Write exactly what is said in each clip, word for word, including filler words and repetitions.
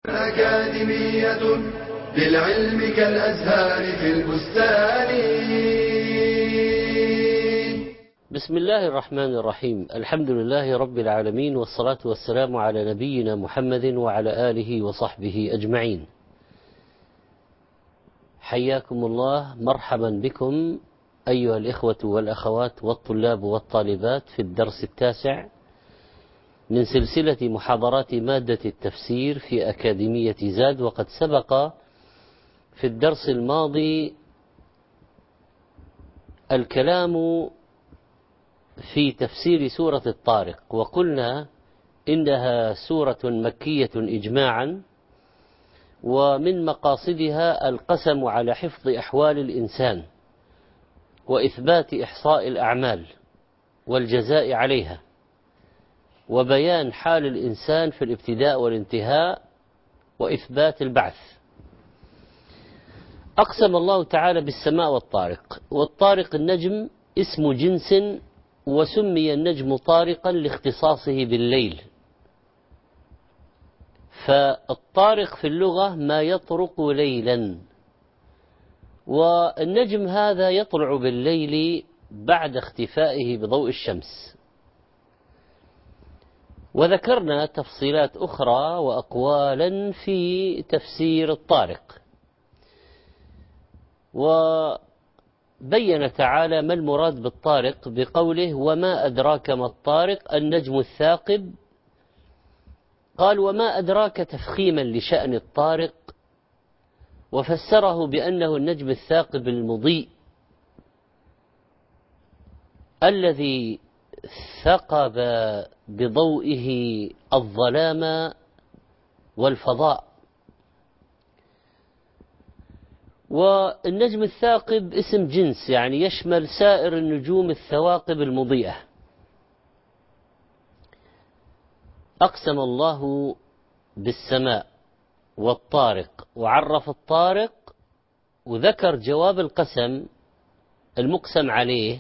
أكاديمية للعلم كالأزهار في البستان. بسم الله الرحمن الرحيم. الحمد لله رب العالمين، والصلاة والسلام على نبينا محمد وعلى آله وصحبه أجمعين. حياكم الله، مرحبا بكم أيها الإخوة والأخوات والطلاب والطالبات في الدرس التاسع من سلسلة محاضرات مادة التفسير في أكاديمية زاد. وقد سبق في الدرس الماضي الكلام في تفسير سورة الطارق، وقلنا إنها سورة مكية إجماعا، ومن مقاصدها القسم على حفظ أحوال الإنسان وإثبات إحصاء الأعمال والجزاء عليها، وبيان حال الإنسان في الابتداء والانتهاء، وإثبات البعث. أقسم الله تعالى بالسماء والطارق، والطارق النجم اسم جنس، وسمي النجم طارقا لاختصاصه بالليل. فالطارق في اللغة ما يطرق ليلا، والنجم هذا يطلع بالليل بعد اختفائه بضوء الشمس. وذكرنا تفصيلات أخرى وأقوالا في تفسير الطارق، وبين تعالى ما المراد بالطارق بقوله: وما أدراك ما الطارق النجم الثاقب. قال: وما أدراك تفخيما لشأن الطارق، وفسره بأنه النجم الثاقب المضيء الذي ثقب بضوئه الظلام والفضاء. والنجم الثاقب اسم جنس، يعني يشمل سائر النجوم الثواقب المضيئة. أقسم الله بالسماء والطارق، وعرف الطارق وذكر جواب القسم المقسم عليه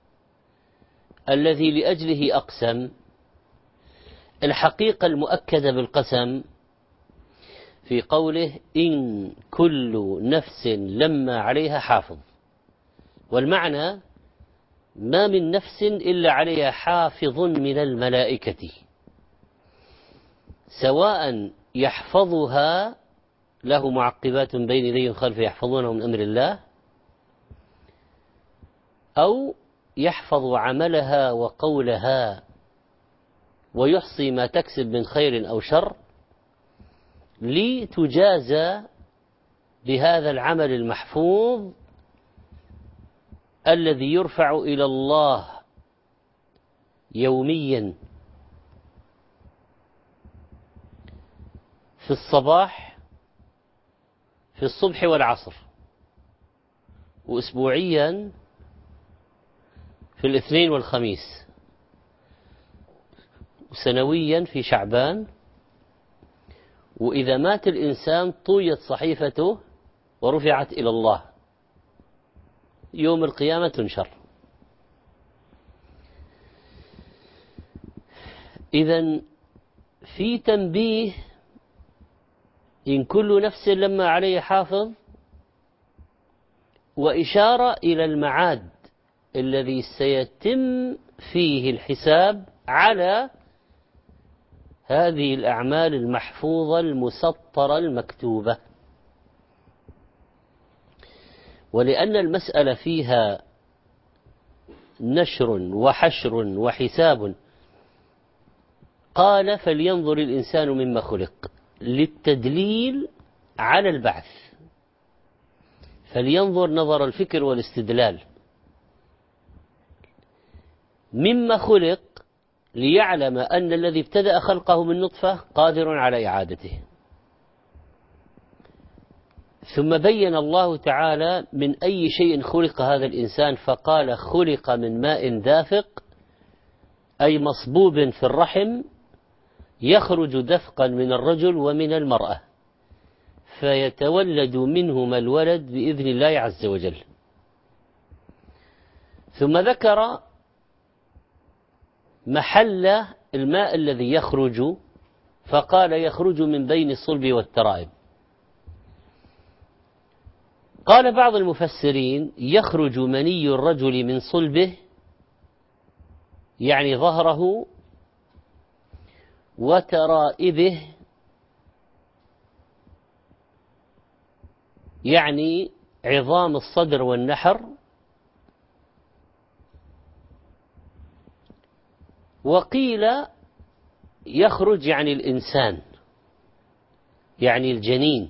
الذي لأجله أقسم. الحقيقة المؤكدة بالقسم في قوله: إن كل نفس لما عليها حافظ. والمعنى: ما من نفس إلا عليها حافظ من الملائكة، سواء يحفظها له معقبات بين يديه وخلفه يحفظونه من أمر الله، أو يحفظ عملها وقولها ويحصي ما تكسب من خير أو شر، لتجازى بهذا العمل المحفوظ الذي يرفع إلى الله يوميا في الصباح، في الصبح والعصر، وأسبوعيا في الاثنين والخميس، وسنويا في شعبان. وإذا مات الإنسان طويت صحيفته ورفعت إلى الله، يوم القيامة تنشر. إذن في تنبيه: إن كل نفس لما عليه حافظ، وإشارة إلى المعاد الذي سيتم فيه الحساب على هذه الأعمال المحفوظة المسطرة المكتوبة. ولأن المسألة فيها نشر وحشر وحساب، قال: فلينظر الإنسان مما خلق، للتدليل على البعث. فلينظر نظر الفكر والاستدلال. مما خلق ليعلم أن الذي ابتدأ خلقه من نطفة قادر على إعادته. ثم بين الله تعالى من أي شيء خلق هذا الإنسان، فقال: خلق من ماء دافق، أي مصبوب في الرحم، يخرج دفقا من الرجل ومن المرأة، فيتولد منهما الولد بإذن الله عز وجل. ثم ذكر محل الماء الذي يخرج فقال يخرج من بين الصلب والترائب. قال بعض المفسرين يخرج مني الرجل من صلبه، يعني ظهره، وترائبه يعني عظام الصدر والنحر، وقيل يخرج يعني الإنسان، يعني الجنين.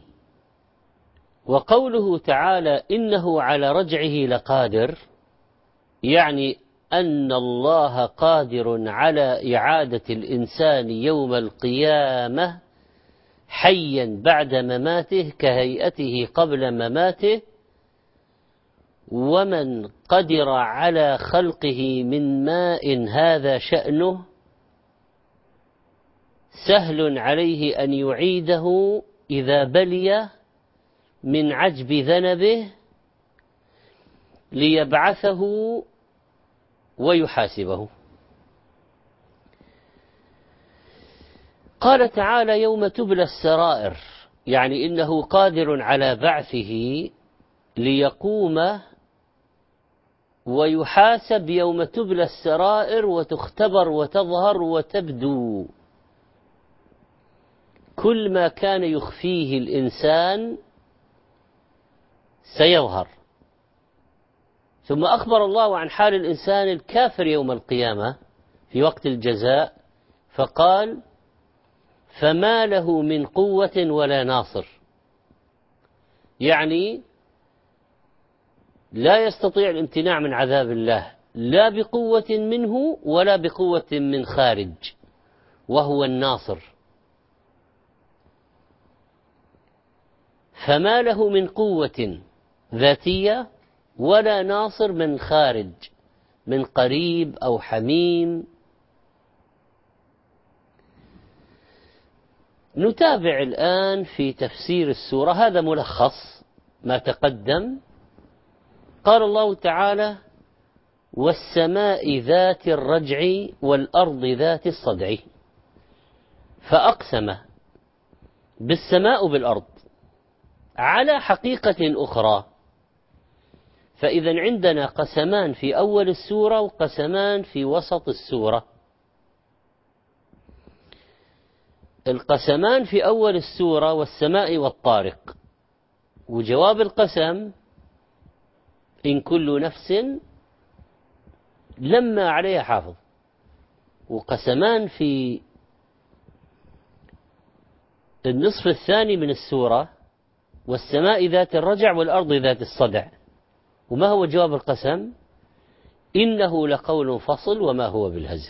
وقوله تعالى إنه على رجعه لقادر، يعني أن الله قادر على إعادة الإنسان يوم القيامة حيا بعد مماته كهيئته قبل مماته. ومن قدر على خلقه من ماء هذا شأنه سهل عليه أن يعيده إذا بلي من عجب ذنبه ليبعثه ويحاسبه. قال تعالى يوم تبلى السرائر، يعني إنه قادر على بعثه ليقوم ويحاسب يوم تبلى السرائر وتختبر وتظهر وتبدو كل ما كان يخفيه الإنسان سيظهر. ثم أخبر الله عن حال الإنسان الكافر يوم القيامة في وقت الجزاء فقال فما له من قوة ولا ناصر، يعني لا يستطيع الامتناع من عذاب الله لا بقوة منه ولا بقوة من خارج، وهو الناصر. فما له من قوة ذاتية ولا ناصر من خارج، من قريب أو حميم. نتابع الآن في تفسير السورة، هذا ملخص ما تقدم. قال الله تعالى والسماء ذات الرجع والأرض ذات الصدع، فأقسم بالسماء وبالأرض على حقيقة أخرى. فإذا عندنا قسمان في أول السورة وقسمان في وسط السورة. القسمان في أول السورة والسماء والطارق، وجواب القسم إن كل نفس لما عليها حافظ. وقسمان في النصف الثاني من السورة والسماء ذات الرجع والأرض ذات الصدع. وما هو جواب القسم؟ إنه لقول فصل وما هو بالهزل.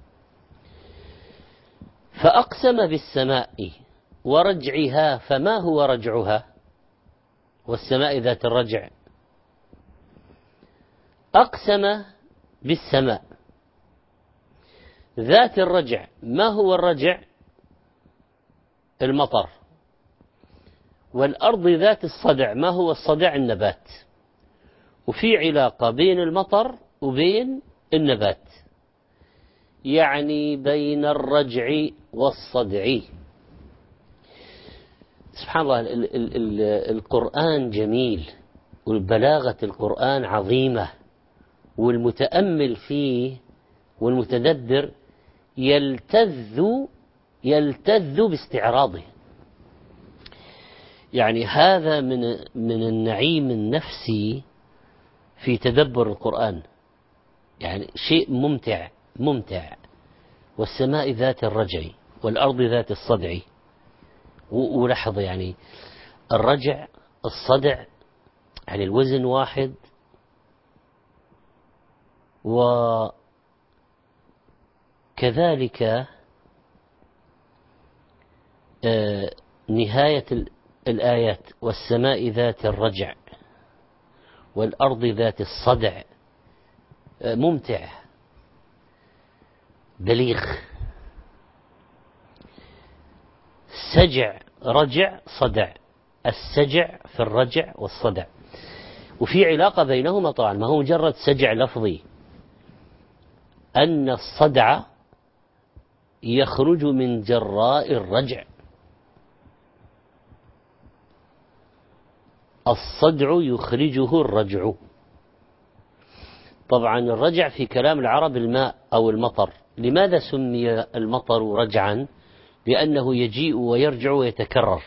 فأقسم بالسماء ورجعها، فما هو رجعها؟ والسماء ذات الرجع. أقسم بالسماء ذات الرجع، ما هو الرجع؟ المطر. والأرض ذات الصدع، ما هو الصدع؟ النبات. وفي علاقة بين المطر وبين النبات، يعني بين الرجع والصدع. سبحان الله، ال ال ال القرآن جميل، والبلاغة القرآن عظيمة، والمتأمل فيه والمتدبر يلتذ يلتذ باستعراضه. يعني هذا من من النعيم النفسي في تدبر القرآن، يعني شيء ممتع ممتع. والسماء ذات الرجع والأرض ذات الصدع. ولحظة، يعني الرجع الصدع يعني الوزن واحد، وكذلك نهاية الآيات والسماء ذات الرجع والأرض ذات الصدع ممتع بليغ. سجع رجع صدع، السجع في الرجع والصدع، وفي علاقة بينهما طبعا، ما هو مجرد سجع لفظي. أن الصدع يخرج من جراء الرجع. الصدع يخرجه الرجع. طبعا الرجع في كلام العرب الماء أو المطر. لماذا سمي المطر رجعا؟ لأنه يجيء ويرجع ويتكرر،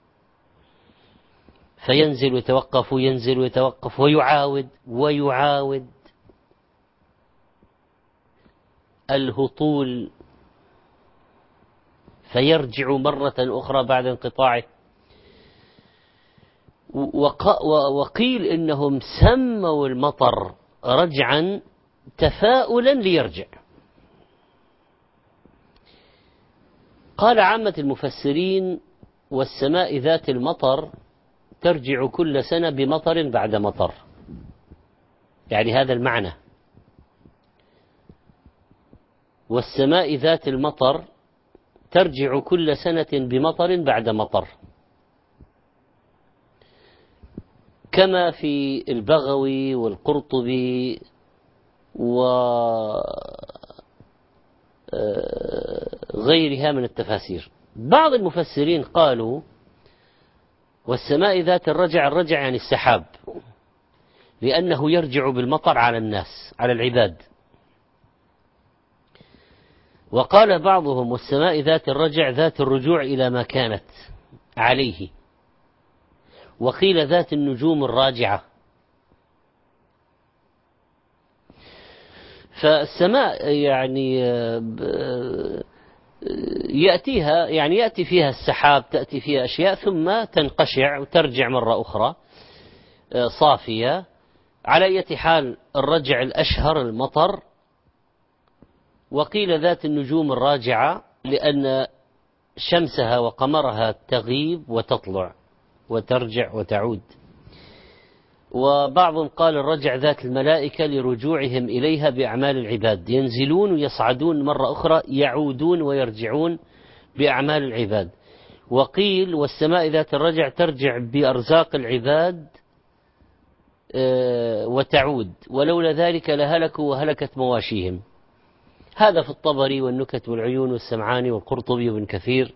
فينزل ويتوقف وينزل ويتوقف ويعاود ويعاود. الهطول، فيرجع مرة أخرى بعد انقطاعه. وقيل إنهم سموا المطر رجعا تفاؤلا ليرجع. قال عامة المفسرين: والسماء ذات المطر ترجع كل سنة بمطر بعد مطر، يعني هذا المعنى. والسماء ذات المطر ترجع كل سنة بمطر بعد مطر، كما في البغوي والقرطبي وغيرها من التفاسير. بعض المفسرين قالوا: والسماء ذات الرجع، الرجع يعني السحاب، لأنه يرجع بالمطر على الناس، على العباد. وقال بعضهم: والسماء ذات الرجع ذات الرجوع إلى ما كانت عليه. وقيل ذات النجوم الراجعة. فالسماء يعني يأتيها، يعني يأتي فيها السحاب، تأتي فيها أشياء ثم تنقشع وترجع مرة أخرى صافية. على أي حال الرجع الأشهر المطر. وقيل ذات النجوم الراجعة لأن شمسها وقمرها تغيب وتطلع وترجع وتعود. وبعضهم قال الرجع ذات الملائكة لرجوعهم إليها بأعمال العباد، ينزلون ويصعدون مرة أخرى، يعودون ويرجعون بأعمال العباد. وقيل والسماء ذات الرجع ترجع بأرزاق العباد وتعود، ولولا ذلك لهلكوا وهلكت مواشيهم. هذا في الطبري والنكت والعيون والسمعاني والقرطبي وابن كثير.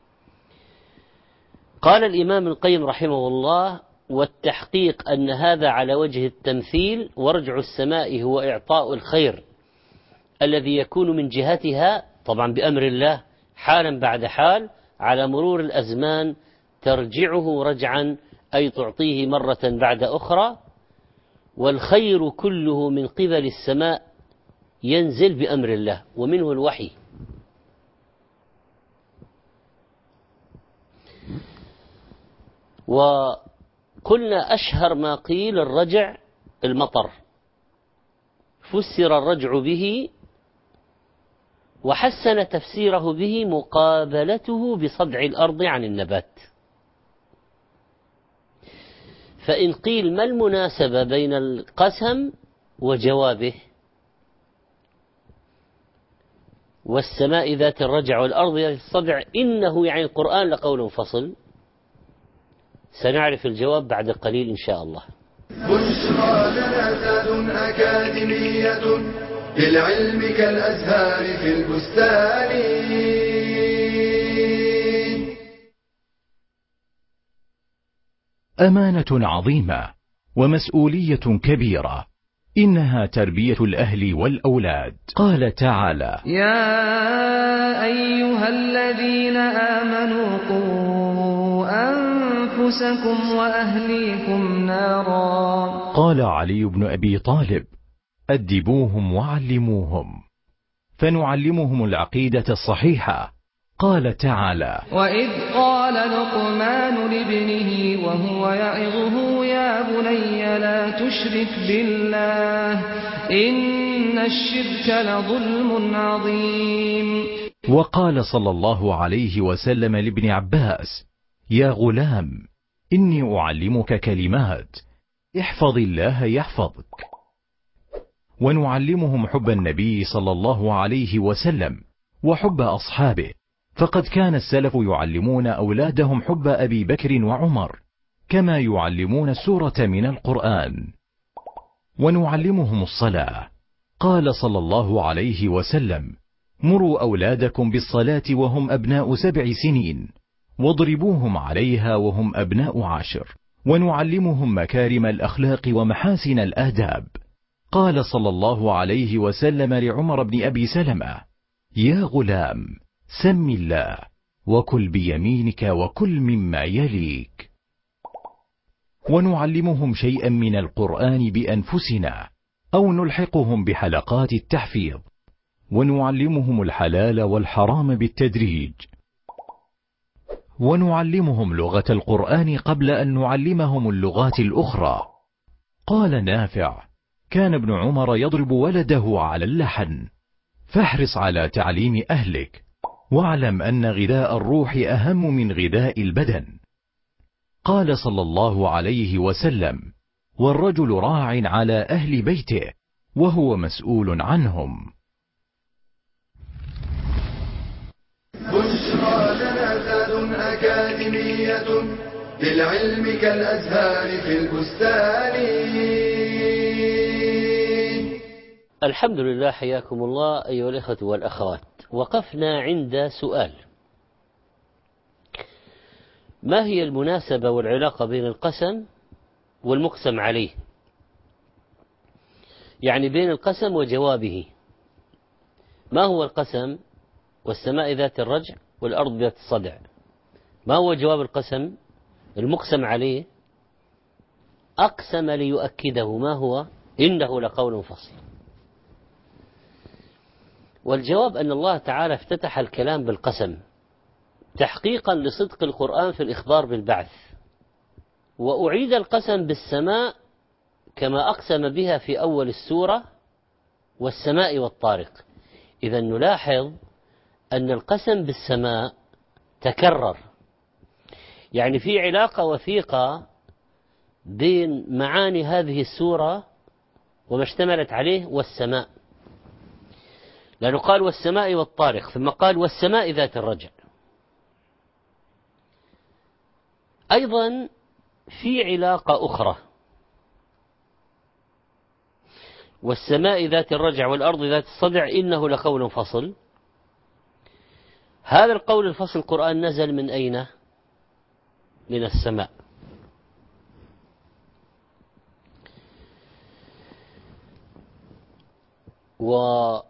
قال الإمام القيم رحمه الله: والتحقيق أن هذا على وجه التمثيل، ورجع السماء هو إعطاء الخير الذي يكون من جهتها، طبعا بأمر الله، حالا بعد حال على مرور الأزمان، ترجعه رجعا أي تعطيه مرة بعد أخرى. والخير كله من قبل السماء ينزل بأمر الله، ومنه الوحي. وقلنا أشهر ما قيل الرجع المطر، فسر الرجع به وحسن تفسيره به مقابلته بصدع الأرض عن النبات. فإن قيل ما المناسبة بين القسم وجوابه؟ والسماء ذات الرجع والأرض ذات الصدع، إنه يعني القرآن لقول فصل. سنعرف الجواب بعد قليل إن شاء الله. بشرى لنا أكاديمية للعلم كالأزهار في البستان. أمانة عظيمة ومسؤولية كبيرة، إنها تربية الأهل والأولاد. قال تعالى: يا أيها الذين آمنوا قوا أنفسكم وأهليكم نارا. قال علي بن أبي طالب: أدبوهم وعلموهم. فنعلمهم العقيدة الصحيحة. قال تعالى: وإذ قال لقمان لابنه وهو يعظه يا بني لا تشرك بالله إن الشرك لظلم عظيم. وقال صلى الله عليه وسلم لابن عباس: يا غلام إني أعلمك كلمات احفظ الله يحفظك. ونعلمهم حب النبي صلى الله عليه وسلم وحب أصحابه، فقد كان السلف يعلمون أولادهم حب أبي بكر وعمر كما يعلمون السورة من القرآن. ونعلمهم الصلاة. قال صلى الله عليه وسلم: مروا أولادكم بالصلاة وهم أبناء سبع سنين، واضربوهم عليها وهم أبناء عشر، ونعلمهم مكارم الأخلاق ومحاسن الآداب. قال صلى الله عليه وسلم لعمر بن أبي سلمة: يا غلام، سم الله وكل بيمينك وكل مما يليك. ونعلمهم شيئا من القرآن بأنفسنا، أو نلحقهم بحلقات التحفيظ، ونعلمهم الحلال والحرام بالتدريج، ونعلمهم لغة القرآن قبل أن نعلمهم اللغات الأخرى. قال نافع: كان ابن عمر يضرب ولده على اللحن. فاحرص على تعليم أهلك، واعلم أن غذاء الروح أهم من غذاء البدن. قال صلى الله عليه وسلم: والرجل راع على أهل بيته وهو مسؤول عنهم. بشرى لنا زاد أكاديمية للعلم كالأزهار في البستان. الحمد لله، حياكم الله أيها الأخوة والأخوات. وقفنا عند سؤال: ما هي المناسبة والعلاقة بين القسم والمقسم عليه؟ يعني بين القسم وجوابه. ما هو القسم؟ والسماء ذات الرجع والأرض ذات الصدع. ما هو جواب القسم؟ المقسم عليه أقسم ليؤكده. ما هو؟ إنه لقول فصل. والجواب أن الله تعالى افتتح الكلام بالقسم تحقيقا لصدق القرآن في الإخبار بالبعث، وأعيد القسم بالسماء كما أقسم بها في أول السورة: والسماء والطارق. إذا نلاحظ أن القسم بالسماء تكرر، يعني في علاقة وثيقة بين معاني هذه السورة وما اشتملت عليه والسماء، لأنه قال والسماء والطارق، ثم قال والسماء ذات الرجع. أيضا في علاقة أخرى: والسماء ذات الرجع والأرض ذات الصدع إنه لقول فصل. هذا القول الفصل القرآن نزل من أين؟ من السماء. وكما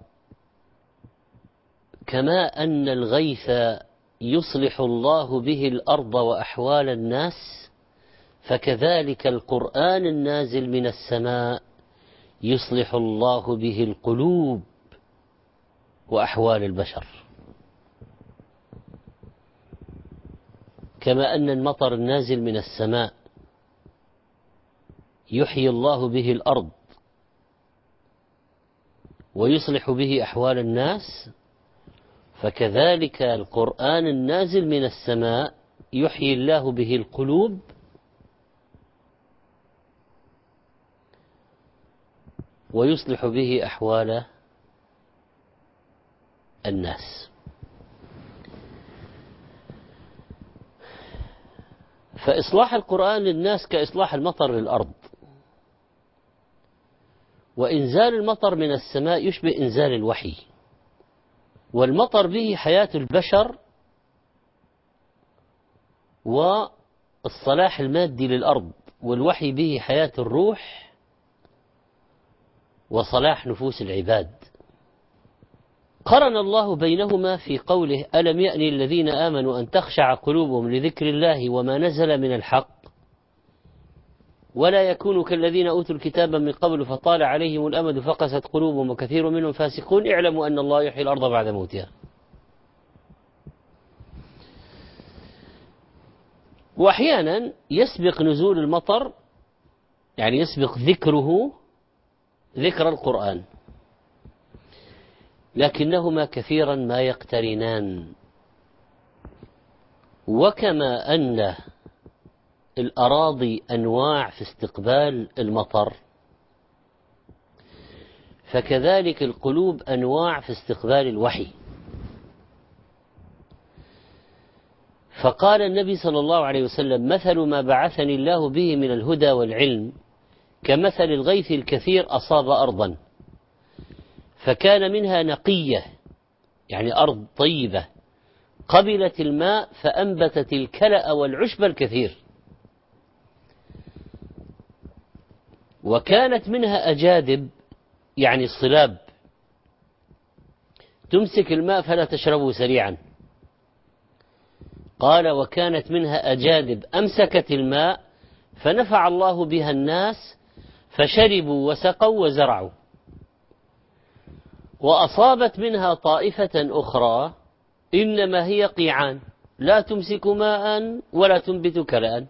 أن الغيث يصلح الله به الأرض وأحوال الناس، فكذلك القرآن النازل من السماء يصلح الله به القلوب وأحوال البشر. كما أن المطر النازل من السماء يحيي الله به الأرض ويصلح به أحوال الناس، فكذلك القرآن النازل من السماء يحيي الله به القلوب ويصلح به أحوال الناس. فإصلاح القرآن للناس كإصلاح المطر للأرض، وإنزال المطر من السماء يشبه إنزال الوحي، والمطر به حياة البشر والصلاح المادي للأرض، والوحي به حياة الروح وصلاح نفوس العباد. قرن الله بينهما في قوله: ألم يأن الذين آمنوا أن تخشع قلوبهم لذكر الله وما نزل من الحق ولا يكونوا كالذين أوتوا الكتاب من قبل فطال عليهم الأمد فقست قلوبهم وكثير منهم فاسقون اعلموا أن الله يحيي الأرض بعد موتها. وأحيانا يسبق نزول المطر، يعني يسبق ذكره ذكر القرآن، لكنهما كثيرا ما يقترنان. وكما أن الأراضي أنواع في استقبال المطر، فكذلك القلوب أنواع في استقبال الوحي. فقال النبي صلى الله عليه وسلم: مثل ما بعثني الله به من الهدى والعلم كمثل الغيث الكثير أصاب أرضا فكان منها نقية يعني أرض طيبة قبلت الماء فأنبتت الكلأ والعشب الكثير، وكانت منها أجادب يعني الصلاب تمسك الماء فلا تشربه سريعا. قال وكانت منها أجادب أمسكت الماء فنفع الله بها الناس فشربوا وسقوا وزرعوا. وأصابت منها طائفة أخرى إنما هي قيعان لا تمسك ماء ولا تنبت كلأ.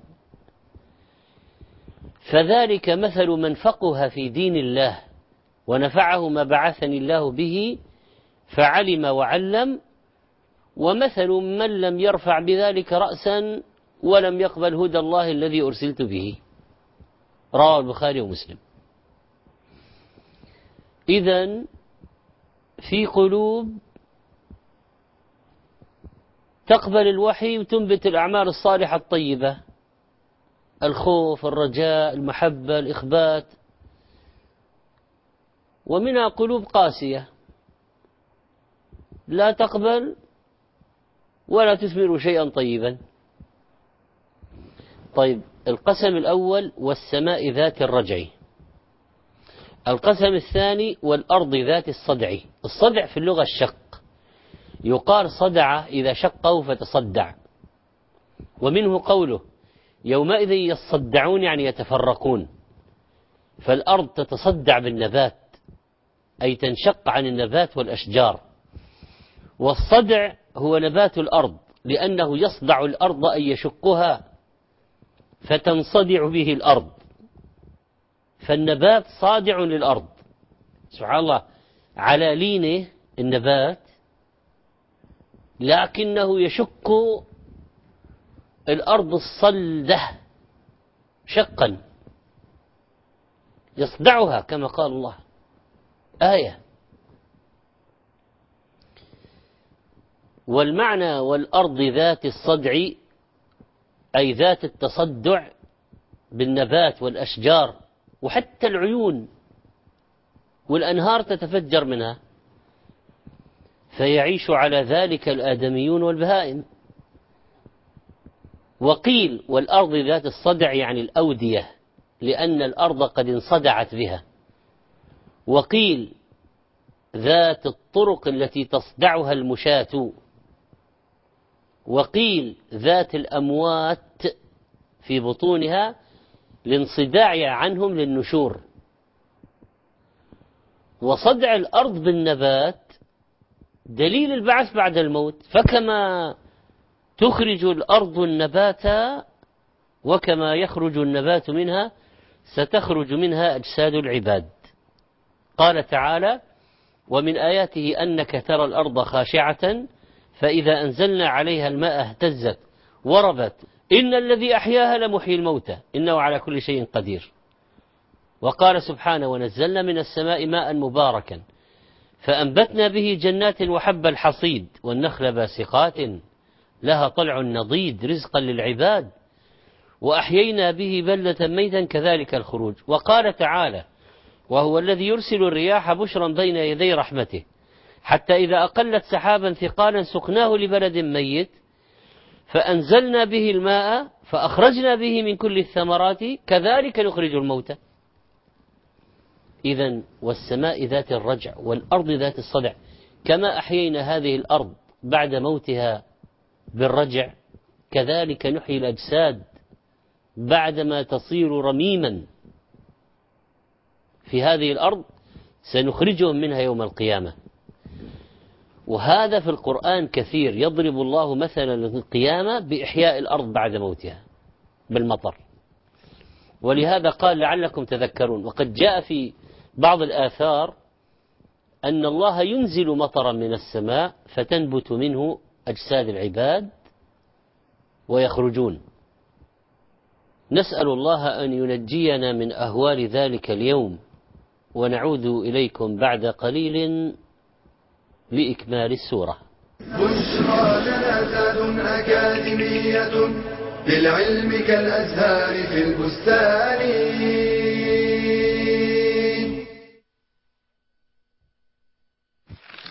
فذلك مثل من فقه في دين الله ونفعه ما بعثني الله به فعلم وعلم، ومثل من لم يرفع بذلك رأسا ولم يقبل هدى الله الذي أرسلت به. رواه البخاري ومسلم. إذن في قلوب تقبل الوحي وتنبت الأعمال الصالحة الطيبة، الخوف، الرجاء، المحبة، الإخبات. ومنها قلوب قاسية لا تقبل ولا تثمر شيئا طيبا. طيب، القسم الأول والسماء ذات الرجع. القسم الثاني والأرض ذات الصدع. الصدع في اللغة الشق، يقال صدع إذا شقه فتصدع، ومنه قوله يومئذ يصدعون يعني يتفرقون. فالأرض تتصدع بالنبات أي تنشق عن النبات والأشجار. والصدع هو نبات الأرض لأنه يصدع الأرض أي يشقها فتنصدع به الأرض، فالنبات صادع للأرض. سبحان الله، على لينه النبات لكنه يشق الأرض الصلدة شقا يصدعها كما قال الله آية. والمعنى والأرض ذات الصدع أي ذات التصدع بالنبات والأشجار، وحتى العيون والأنهار تتفجر منها، فيعيش على ذلك الآدميون والبهائم. وقيل والأرض ذات الصدع يعني الأودية لأن الأرض قد انصدعت بها. وقيل ذات الطرق التي تصدعها المشاة. وقيل ذات الأموات في بطونها لانصداعها عنهم للنشور. وصدع الأرض بالنبات دليل البعث بعد الموت، فكما تخرج الأرض النبات وكما يخرج النبات منها ستخرج منها أجساد العباد. قال تعالى ومن آياته أنك ترى الأرض خاشعة فإذا أنزلنا عليها الماء اهتزت وربت إن الذي أحياها لمحيي الموتى إنه على كل شيء قدير. وقال سبحانه ونزلنا من السماء ماء مباركا فأنبتنا به جنات وحب الحصيد والنخل باسقات لها طلع نضيد رزقا للعباد وأحيينا به بلدة ميتا كذلك الخروج. وقال تعالى وهو الذي يرسل الرياح بشرا بين يدي رحمته حتى إذا أقلت سحابا ثقالا سقناه لبلد ميت فأنزلنا به الماء فأخرجنا به من كل الثمرات كذلك نخرج الموتى. إذن والسماء ذات الرجع والأرض ذات الصدع، كما أحيينا هذه الأرض بعد موتها بالرجع كذلك نحيي الأجساد بعدما تصير رميما في هذه الأرض سنخرجهم منها يوم القيامة. وهذا في القرآن كثير، يضرب الله مثلا للقيامة بإحياء الأرض بعد موتها بالمطر. ولهذا قال لعلكم تذكرون. وقد جاء في بعض الآثار أن الله ينزل مطرا من السماء فتنبت منه أجساد العباد ويخرجون. نسأل الله أن ينجينا من أهوال ذلك اليوم، ونعود إليكم بعد قليل لإكمال السورة. بشرى جنازات أكاديمية للعلم كالأزهار في البستان.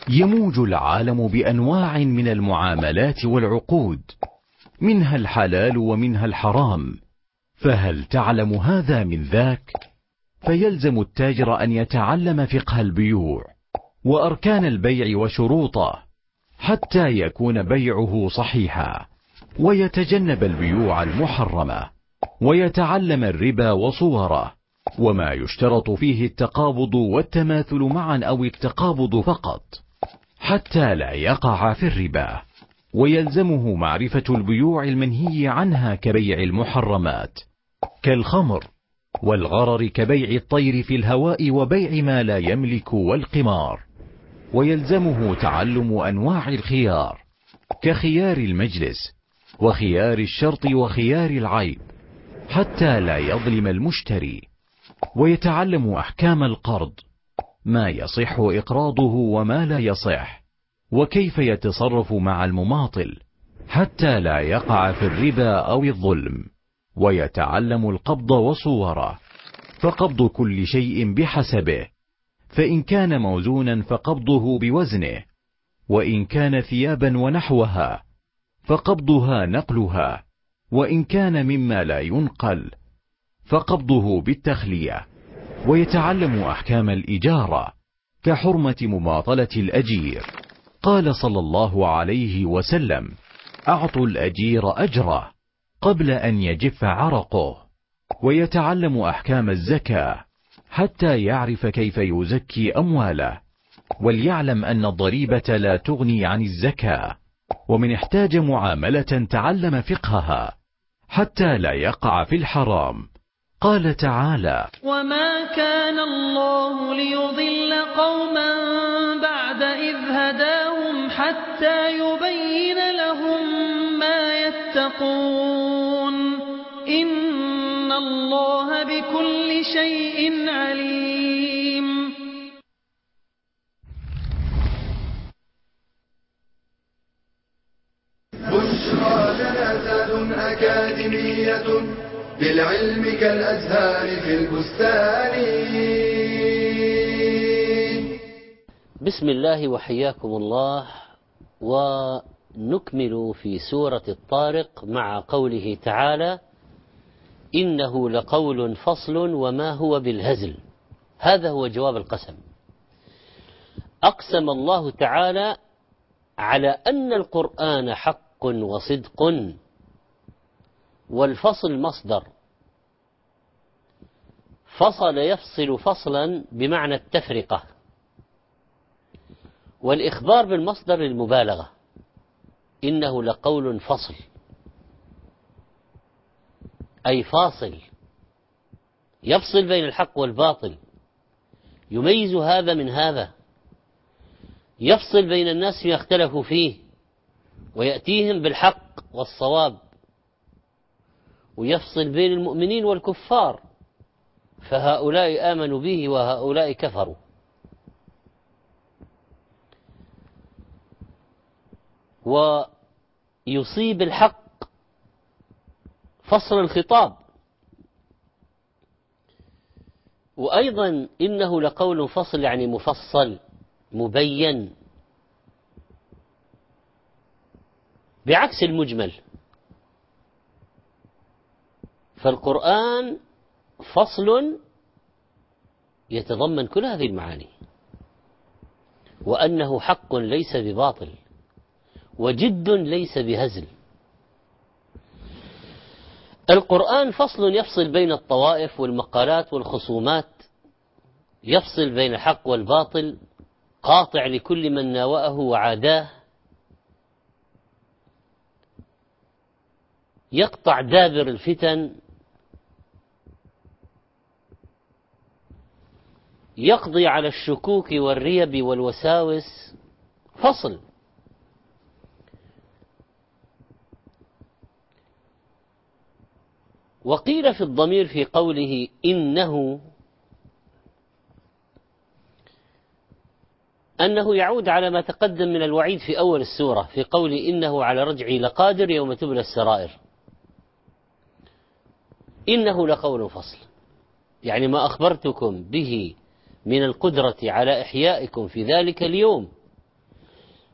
يموج العالم بأنواع من المعاملات والعقود، منها الحلال ومنها الحرام، فهل تعلم هذا من ذاك؟ فيلزم التاجر أن يتعلم فقه البيوع وأركان البيع وشروطه حتى يكون بيعه صحيحا، ويتجنب البيوع المحرمة، ويتعلم الربا وصوره، وما يشترط فيه التقابض والتماثل معا أو التقابض فقط، حتى لا يقع في الربا. ويلزمه معرفة البيوع المنهي عنها كبيع المحرمات كالخمر، والغرر كبيع الطير في الهواء وبيع ما لا يملك والقمار. ويلزمه تعلم أنواع الخيار كخيار المجلس وخيار الشرط وخيار العيب حتى لا يظلم المشتري. ويتعلم أحكام القرض، ما يصح إقراضه وما لا يصح، وكيف يتصرف مع المماطل حتى لا يقع في الربا أو الظلم. ويتعلم القبض وصوره، فقبض كل شيء بحسبه، فإن كان موزونا فقبضه بوزنه، وإن كان ثيابا ونحوها فقبضها نقلها، وإن كان مما لا ينقل فقبضه بالتخلية. ويتعلم أحكام الإجارة كحرمة مماطلة الأجير، قال صلى الله عليه وسلم: أعطوا الأجير أجره قبل أن يجف عرقه. ويتعلم أحكام الزكاة حتى يعرف كيف يزكي أمواله، وليعلم أن الضريبة لا تغني عن الزكاة. ومن احتاج معاملة تعلم فقهها حتى لا يقع في الحرام. قال تعالى: وما كان الله ليضل قوما بعد إذ هداهم حتى يبين لهم ما يتقون إن الله بكل شيء عليم. بشرى جنازات أكاديمية للعلم كالأزهار في البستان. بسم الله وحياكم الله، ونكمل في سورة الطارق مع قوله تعالى: إنه لقول فصل وما هو بالهزل. هذا هو جواب القسم. أقسم الله تعالى على أن القرآن حق وصدق، والفصل مصدر، فصل يفصل فصلا بمعنى التفرقة، والإخبار بالمصدر للمبالغة. إنه لقول فصل أي فاصل، يفصل بين الحق والباطل، يميز هذا من هذا، يفصل بين الناس فيما اختلفوا فيه، ويأتيهم بالحق والصواب، ويفصل بين المؤمنين والكفار، فهؤلاء آمنوا به وهؤلاء كفروا. ويصيب الحق فصل الخطاب. وأيضا إنه لقول فصل يعني مفصل مبين، بعكس المجمل. فالقرآن فصل يتضمن كل هذه المعاني، وأنه حق ليس بباطل، وجد ليس بهزل. القرآن فصل يفصل بين الطوائف والمقالات والخصومات، يفصل بين الحق والباطل، قاطع لكل من ناوأه وعاداه، يقطع دابر الفتن، يقضي على الشكوك والريب والوساوس. فصل. وقيل في الضمير في قوله إنه أنه يعود على ما تقدم من الوعيد في أول السورة، في قول إنه على رجعه لقادر يوم تبلى السرائر. إنه لقول فصل، يعني ما أخبرتكم به من القدرة على إحيائكم في ذلك اليوم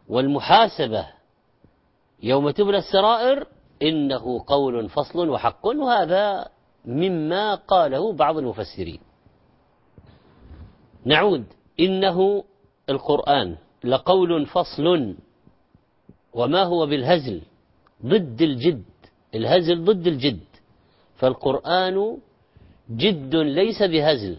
والمحاسبة يوم تبلى السرائر إنه قول فصل وحق، وهذا مما قاله بعض المفسرين. نعود، إنه القرآن لقول فصل، وما هو بالهزل، ضد الجد، الهزل ضد الجد، فالقرآن جد ليس بهزل.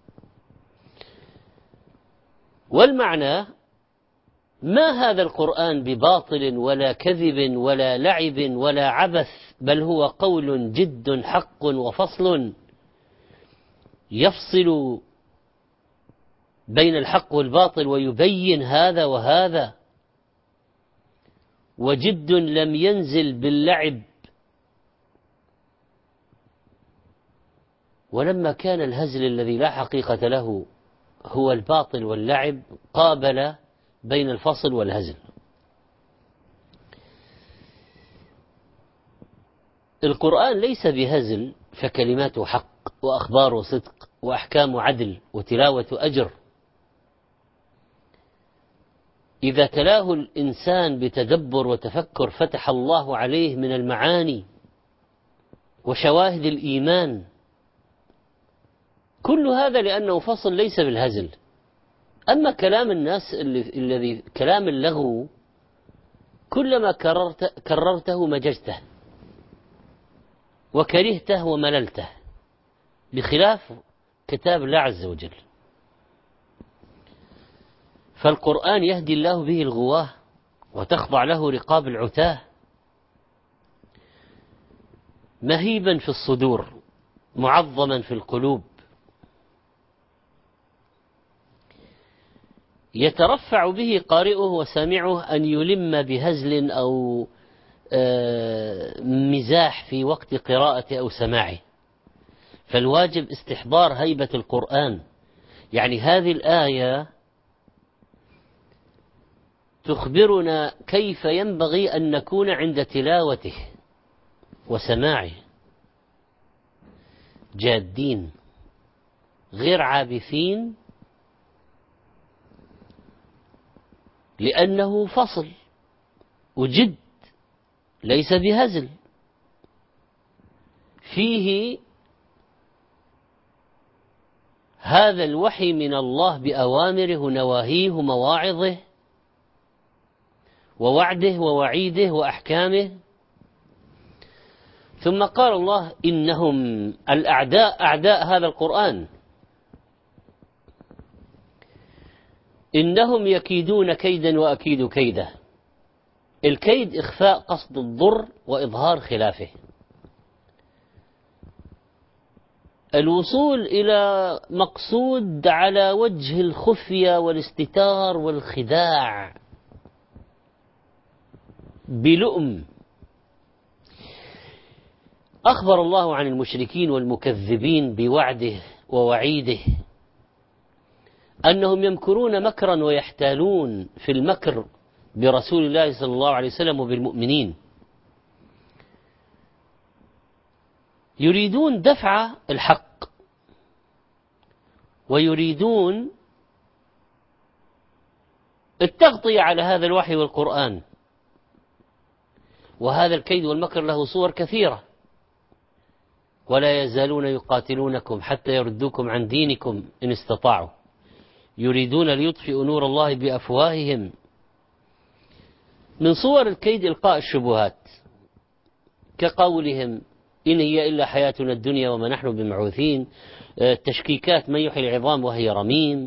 والمعنى ما هذا القرآن بباطل ولا كذب ولا لعب ولا عبث، بل هو قول جد حق وفصل يفصل بين الحق والباطل ويبين هذا وهذا، وجد لم ينزل باللعب. ولما كان الهزل الذي لا حقيقة له هو الباطل واللعب، قابل بين الفصل والهزل. القرآن ليس بهزل، فكلماته حق وأخباره صدق وأحكام عدل وتلاوة أجر. إذا تلاه الإنسان بتدبر وتفكر فتح الله عليه من المعاني وشواهد الإيمان، كل هذا لأنه فصل ليس بالهزل. أما كلام الناس الذي كلام اللغو كلما كررت كررته مججته وكرهته ومللته، بخلاف كتاب الله عز وجل. فالقرآن يهدي الله به الغواه وتخضع له رقاب العتاه، مهيبا في الصدور معظما في القلوب، يترفع به قارئه وسامعه أن يلم بهزل أو مزاح في وقت قراءة أو سماعه. فالواجب استحضار هيبة القرآن. يعني هذه الآية تخبرنا كيف ينبغي أن نكون عند تلاوته وسماعه، جادين غير عابثين، لأنه فصل وجد ليس بهزل، فيه هذا الوحي من الله بأوامره نواهيه مواعظه ووعده ووعيده وأحكامه. ثم قال الله إنهم الأعداء، أعداء هذا القرآن، إنهم يكيدون كيدا وأكيد كيدا. الكيد إخفاء قصد الضر وإظهار خلافه، الوصول إلى مقصود على وجه الخفية والاستتار والخداع بلؤم. أخبر الله عن المشركين والمكذبين بوعده ووعيده أنهم يمكرون مكرا ويحتالون في المكر برسول الله صلى الله عليه وسلم وبالمؤمنين، يريدون دفع الحق ويريدون التغطية على هذا الوحي والقرآن. وهذا الكيد والمكر له صور كثيرة. ولا يزالون يقاتلونكم حتى يردوكم عن دينكم إن استطاعوا يريدون ليطفئوا نور الله بأفواههم. من صور الكيد إلقاء الشبهات، كقولهم إن هي إلا حياتنا الدنيا وما نحن بمبعوثين، التشكيكات من يحيي العظام وهي رميم،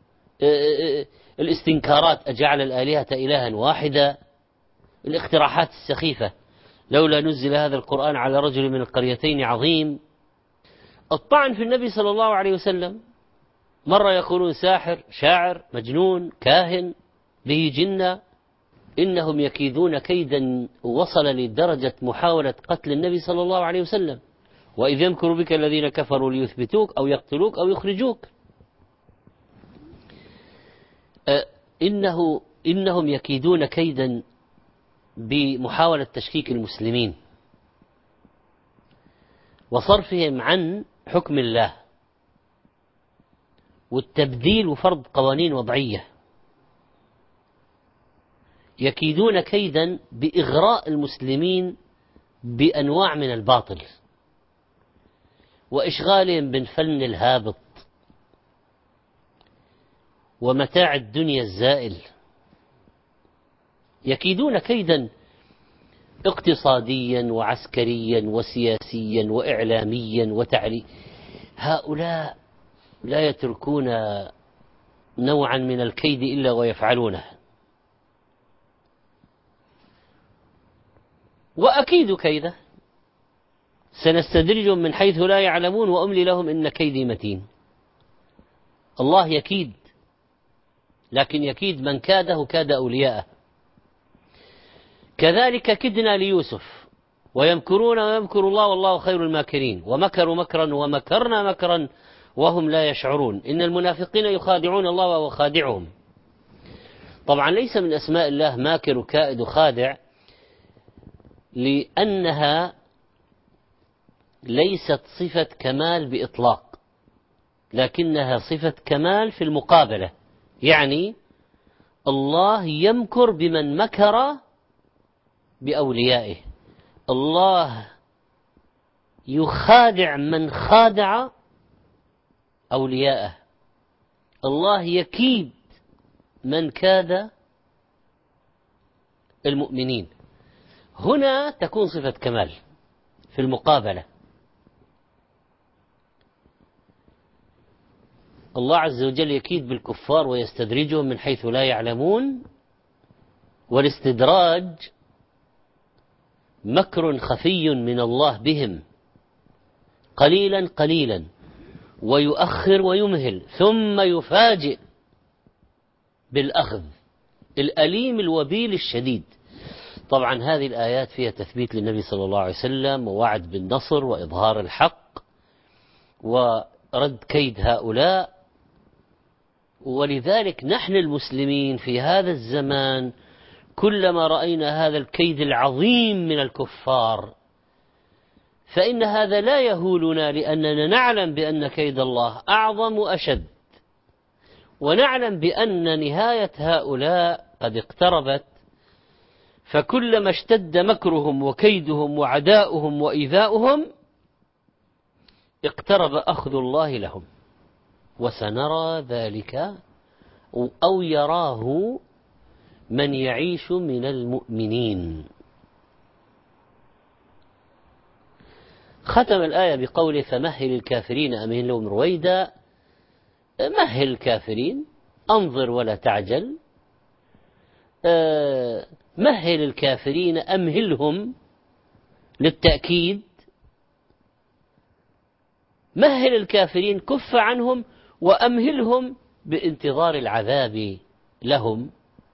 الاستنكارات أجعل الآلهة إلها واحدا، الاقتراحات السخيفة لولا نزل هذا القرآن على رجل من القريتين عظيم، الطعن في النبي صلى الله عليه وسلم، مرة يقولون ساحر شاعر مجنون كاهن به جنة. إنهم يكيدون كيدا وصل لدرجة محاولة قتل النبي صلى الله عليه وسلم، وإذ يمكر بك الذين كفروا ليثبتوك أو يقتلوك أو يخرجوك. إنه إنهم يكيدون كيدا بمحاولة تشكيك المسلمين وصرفهم عن حكم الله والتبديل وفرض قوانين وضعية. يكيدون كيدا بإغراء المسلمين بأنواع من الباطل وإشغالهم بالفن الهابط ومتاع الدنيا الزائل. يكيدون كيدا اقتصاديا وعسكريا وسياسيا وإعلاميا وتعليم. هؤلاء لا يتركون نوعا من الكيد إلا ويفعلونه. وأكيد كيده، سنستدرجهم من حيث لا يعلمون وأملي لهم إن كيدي متين. الله يكيد، لكن يكيد من كاده كاد أولياءه. كذلك كدنا ليوسف ويمكرون ويمكر الله والله خير الماكرين ومكروا مكرا ومكرنا مكرا وهم لا يشعرون إن المنافقين يخادعون الله وهو خادعهم. طبعا ليس من أسماء الله ماكر وكائد وخادع، لأنها ليست صفة كمال بإطلاق، لكنها صفة كمال في المقابلة. يعني الله يمكر بمن مكر بأوليائه، الله يخادع من خادع أولياءه، الله يكيد من كاد المؤمنين. هنا تكون صفة كمال في المقابلة. الله عز وجل يكيد بالكفار ويستدرجهم من حيث لا يعلمون، والاستدراج مكر خفي من الله بهم قليلا قليلا ويؤخر ويمهل ثم يفاجئ بالأخذ الأليم الوبيل الشديد. طبعا هذه الآيات فيها تثبيت للنبي صلى الله عليه وسلم ووعد بالنصر وإظهار الحق ورد كيد هؤلاء. ولذلك نحن المسلمين في هذا الزمان كلما رأينا هذا الكيد العظيم من الكفار فإن هذا لا يهولنا، لأننا نعلم بأن كيد الله أعظم وأشد، ونعلم بأن نهاية هؤلاء قد اقتربت، فكلما اشتد مكرهم وكيدهم وعداؤهم وإيذاؤهم اقترب أخذ الله لهم، وسنرى ذلك أو يراه من يعيش من المؤمنين. ختم الآية بقوله فمهل الكافرين أمهلهم رويدا. مهل الكافرين، أنظر ولا تعجل. مهل الكافرين، أمهلهم للتأكيد. مهل الكافرين، كف عنهم وأمهلهم بانتظار العذاب لهم.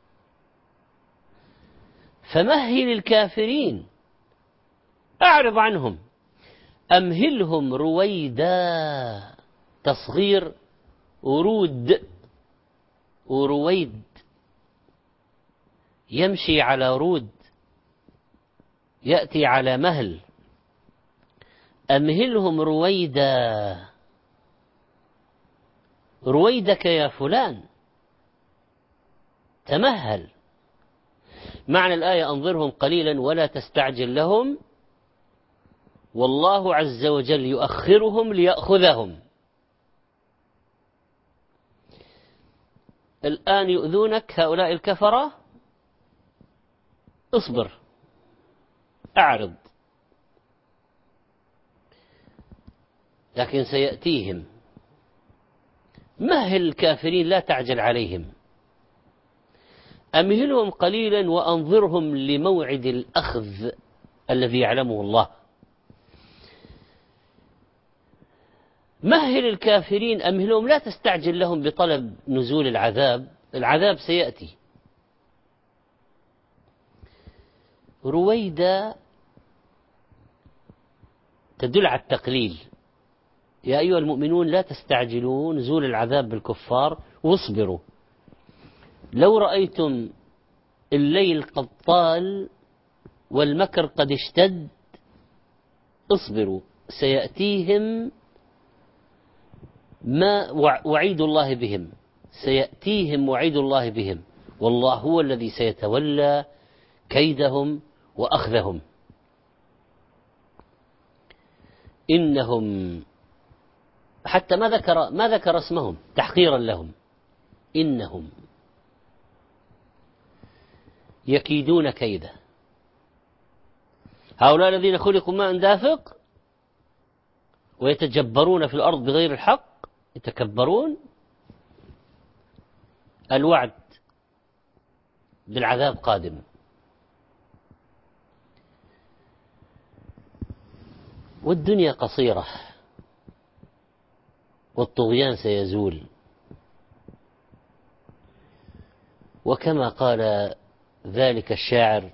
فمهل الكافرين، أعرض عنهم. أمهلهم رويدا، تصغير ورود ورويد، يمشي على رود يأتي على مهل. أمهلهم رويدا، رويدك يا فلان، تمهل. معنى الآية أنظرهم قليلا ولا تستعجل لهم، والله عز وجل يؤخرهم ليأخذهم. الآن يؤذونك هؤلاء الكفرة، اصبر، أعرض، لكن سيأتيهم. مهل الكافرين، لا تعجل عليهم. أمهلهم قليلا وأنظرهم لموعد الأخذ الذي يعلمه الله. مهل الكافرين، أمهلهم، لا تستعجل لهم بطلب نزول العذاب، العذاب سيأتي. رويدا تدل على التقليل. يا أيها المؤمنون لا تستعجلوا نزول العذاب بالكفار واصبروا. لو رأيتم الليل قد طال والمكر قد اشتد اصبروا، سيأتيهم ما وعيد الله بهم، سيأتيهم وعيد الله بهم والله هو الذي سيتولى كيدهم وأخذهم. إنهم حتى ما ذكر ما ذكر اسمهم تحقيرا لهم، إنهم يكيدون كيدا. هؤلاء الذين خلقوا ماء دافق ويتجبرون في الأرض بغير الحق، يتكبرون، الوعد بالعذاب قادم. والدنيا قصيرة والطغيان سيزول. وكما قال ذلك الشاعر: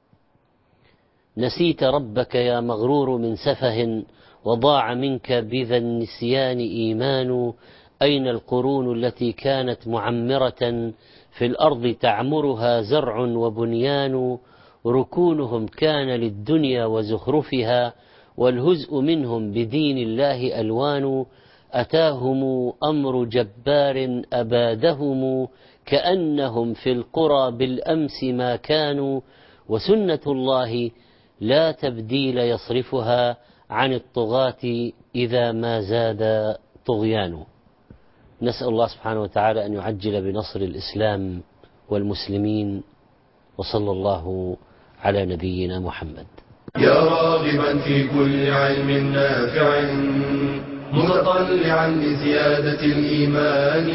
نسيت ربك يا مغرور من سفه، وضاع منك بذا النسيان إيمان. أين القرون التي كانت معمرة في الأرض تعمرها زرع وبنيان؟ ركونهم كان للدنيا وزخرفها، والهزء منهم بدين الله ألوان. أتاهم أمر جبار أبادهم، كأنهم في القرى بالأمس ما كانوا. وسنة الله لا تبديل يصرفها عن الطغاة إذا ما زاد طغيان. نسأل الله سبحانه وتعالى أن يعجل بنصر الإسلام والمسلمين، وصلى الله على نبينا محمد. يا راغبا في كل علم نافع، متطلعا لزيادة الإيمان،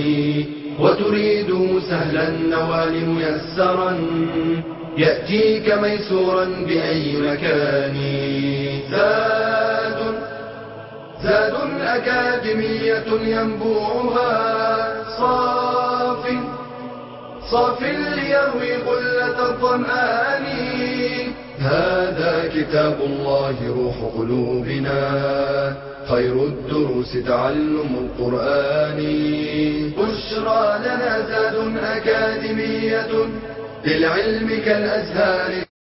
وتريد سهلا النوال ميسرا، يأتيك ميسورا بأي مكان. زاد زاد أكاديمية ينبوعها صاف صاف ليروي غلة الظمآن. هذا كتاب الله روح قلوبنا، خير الدروس تعلم القرآن. بشرى لنا زاد أكاديمية للعلم كالأزهار.